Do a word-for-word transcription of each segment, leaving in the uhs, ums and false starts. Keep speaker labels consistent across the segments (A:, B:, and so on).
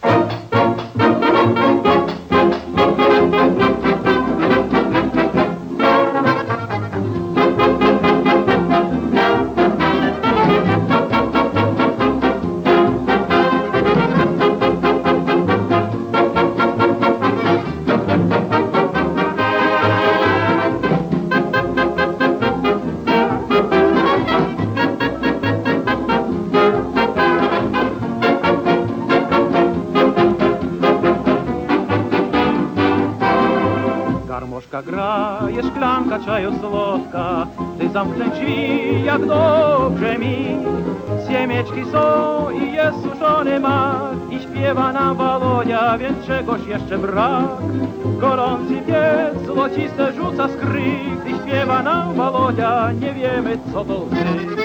A: Garmoszka graje, szklanka czaju słodka, ty zamknę drzwi, jak dobrze mi. Siemieczki są i jest suszony mak, i śpiewa nam Walodia, więc czegoś jeszcze brak. Gorący piec, złociste rzuca skryk, i śpiewa nam Walodia, nie wiemy co to ty.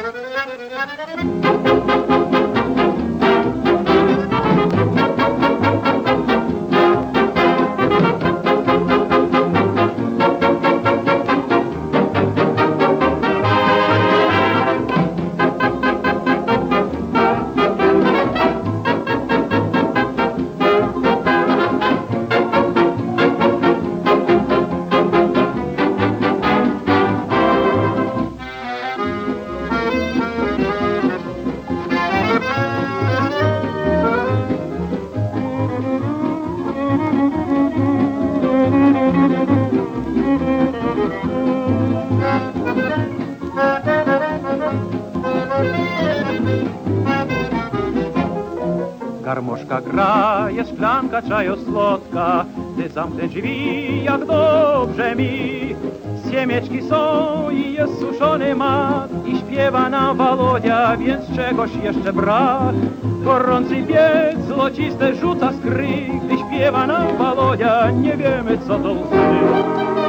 A: Garmoszka gra, jest szklanka czaju słodka, ty zamknę drzwi, jak dobrze mi. Siemieczki są i jest suszony mak, i śpiewa nam Walodia, więc czegoś jeszcze brak. Gorący piec, złociste rzuca skryk, i śpiewa nam Walodia, nie wiemy co to łzy.